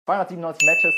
297 Matches,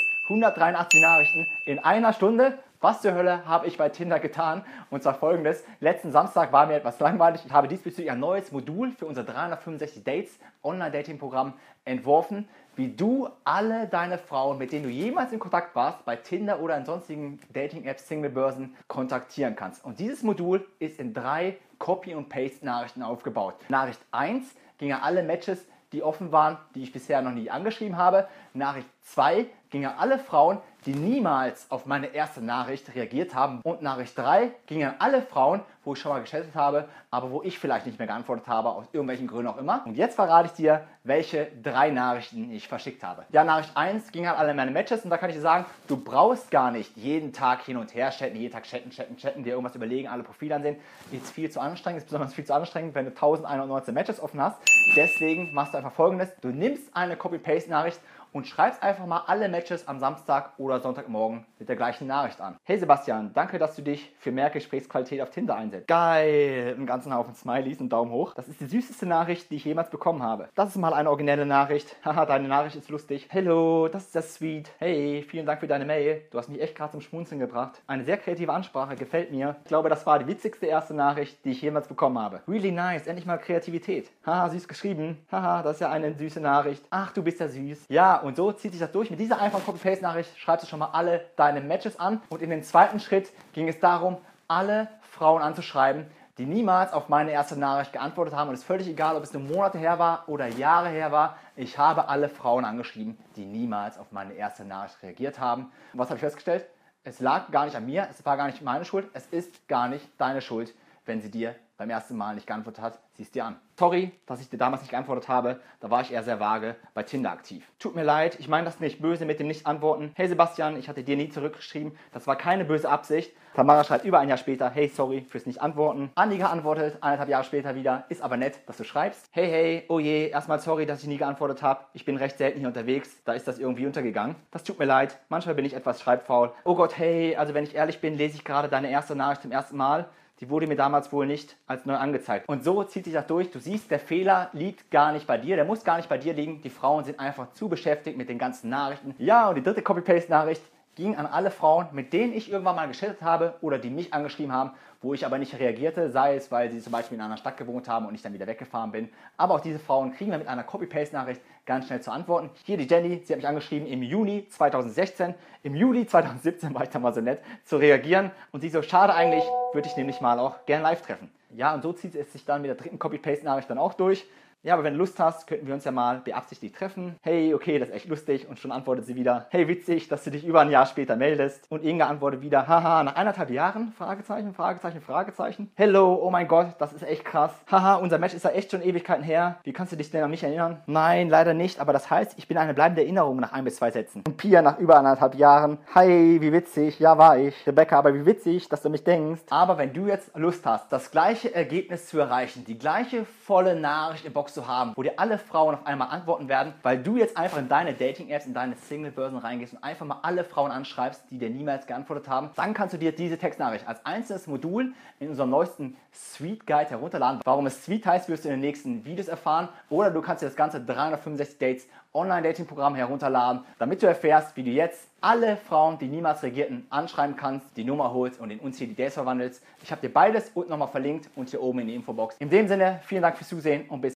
183 Nachrichten in einer Stunde. Was zur Hölle habe ich bei Tinder getan? Und zwar folgendes: Letzten Samstag war mir etwas langweilig. Ich habe diesbezüglich ein neues Modul für unser 365 Dates Online-Dating-Programm entworfen, wie du alle deine Frauen, mit denen du jemals in Kontakt warst, bei Tinder oder in sonstigen Dating-Apps, Single-Börsen kontaktieren kannst. Und dieses Modul ist in 3 Copy- und Paste-Nachrichten aufgebaut. Nachricht 1 ging an alle Matches, die offen waren, die ich bisher noch nie angeschrieben habe. Nachricht 2 ging an alle Frauen, die niemals auf meine erste Nachricht reagiert haben. Und Nachricht 3 ging an alle Frauen, wo ich schon mal gechattet habe, aber wo ich vielleicht nicht mehr geantwortet habe, aus irgendwelchen Gründen auch immer. Und jetzt verrate ich dir, welche 3 Nachrichten ich verschickt habe. Ja, Nachricht 1 ging an alle meine Matches und da kann ich dir sagen, du brauchst gar nicht jeden Tag hin und her chatten, jeden Tag chatten, dir irgendwas überlegen, alle Profile ansehen. Ist viel zu anstrengend, ist besonders viel zu anstrengend, wenn du 1119 Matches offen hast. Deswegen machst du einfach Folgendes: Du nimmst eine Copy-Paste-Nachricht und schreibst einfach mal alle Matches am Samstag oder Sonntagmorgen mit der gleichen Nachricht an. Hey Sebastian, danke, dass du dich für mehr Gesprächsqualität auf Tinder einsetzt. Geil, einen ganzen Haufen Smileys und Daumen hoch. Das ist die süßeste Nachricht, die ich jemals bekommen habe. Das ist mal eine originelle Nachricht. Haha, deine Nachricht ist lustig. Hello, das ist ja sweet. Hey, vielen Dank für deine Mail. Du hast mich echt gerade zum Schmunzeln gebracht. Eine sehr kreative Ansprache, gefällt mir. Ich glaube, das war die witzigste erste Nachricht, die ich jemals bekommen habe. Really nice, endlich mal Kreativität. Haha, süß geschrieben. Haha, das ist ja eine süße Nachricht. Ach, du bist ja süß. Ja, und so zieht sich das durch. Mit dieser einfachen Copy-Paste-Nachricht schreibst du schon mal alle deine Matches an. Und in den zweiten Schritt ging es darum, alle Frauen anzuschreiben, die niemals auf meine erste Nachricht geantwortet haben. Und es ist völlig egal, ob es nur Monate her war oder Jahre her war. Ich habe alle Frauen angeschrieben, die niemals auf meine erste Nachricht reagiert haben. Und was habe ich festgestellt? Es lag gar nicht an mir, es war gar nicht meine Schuld, es ist gar nicht deine Schuld, wenn sie dir beim ersten Mal nicht geantwortet hat, siehst dir an. Sorry, dass ich dir damals nicht geantwortet habe, da war ich eher sehr vage bei Tinder aktiv. Tut mir leid, ich meine das nicht böse mit dem Nicht-Antworten. Hey Sebastian, ich hatte dir nie zurückgeschrieben, das war keine böse Absicht. Tamara schreibt über ein Jahr später, hey, sorry fürs Nicht-Antworten. Annika antwortet 1,5 Jahre später wieder, ist aber nett, dass du schreibst. Hey, oh je, erstmal sorry, dass ich nie geantwortet habe. Ich bin recht selten hier unterwegs, da ist das irgendwie untergegangen. Das tut mir leid, manchmal bin ich etwas schreibfaul. Oh Gott, hey, also wenn ich ehrlich bin, lese ich gerade deine erste Nachricht zum ersten Mal. Die wurde mir damals wohl nicht als neu angezeigt. Und so zieht sich das durch. Du siehst, der Fehler liegt gar nicht bei dir. Der muss gar nicht bei dir liegen. Die Frauen sind einfach zu beschäftigt mit den ganzen Nachrichten. Ja, und die dritte Copy-Paste-Nachricht ging an alle Frauen, mit denen ich irgendwann mal gechattet habe oder die mich angeschrieben haben, wo ich aber nicht reagierte, sei es, weil sie zum Beispiel in einer Stadt gewohnt haben und ich dann wieder weggefahren bin. Aber auch diese Frauen kriegen wir mit einer Copy-Paste-Nachricht ganz schnell zu antworten. Hier die Jenny, sie hat mich angeschrieben im Juni 2016. Im Juli 2017 war ich dann mal so nett zu reagieren und sie so, schade eigentlich, würde ich nämlich mal auch gern live treffen. Ja, und so zieht es sich dann mit der dritten Copy-Paste-Nachricht dann auch durch. Ja, aber wenn du Lust hast, könnten wir uns ja mal beabsichtigt treffen. Hey, okay, das ist echt lustig. Und schon antwortet sie wieder, hey, witzig, dass du dich über ein Jahr später meldest. Und Inga antwortet wieder, haha, nach 1,5 Jahren? Fragezeichen, Fragezeichen, Fragezeichen. Hello, oh mein Gott, das ist echt krass. Haha, unser Match ist ja echt schon Ewigkeiten her. Wie kannst du dich denn an mich erinnern? Nein, leider nicht, aber das heißt, ich bin eine bleibende Erinnerung nach 1 bis 2 Sätzen. Und Pia nach über 1,5 Jahren, hi, wie witzig, ja war ich. Rebecca, aber wie witzig, dass du mich denkst. Aber wenn du jetzt Lust hast, das gleiche Ergebnis zu erreichen, die gleiche volle Nachricht im Box zu haben, wo dir alle Frauen auf einmal antworten werden, weil du jetzt einfach in deine Dating-Apps, in deine Single-Börsen reingehst und einfach mal alle Frauen anschreibst, die dir niemals geantwortet haben, dann kannst du dir diese Textnachricht als einzelnes Modul in unserem neuesten Sweet Guide herunterladen. Warum es Sweet heißt, wirst du in den nächsten Videos erfahren. Oder du kannst dir das ganze 365 Dates Online-Dating-Programm herunterladen, damit du erfährst, wie du jetzt alle Frauen, die niemals reagierten, anschreiben kannst, die Nummer holst und in uns hier die Dates verwandelst. Ich habe dir beides unten nochmal verlinkt und hier oben in die Infobox. In dem Sinne, vielen Dank fürs Zusehen und bis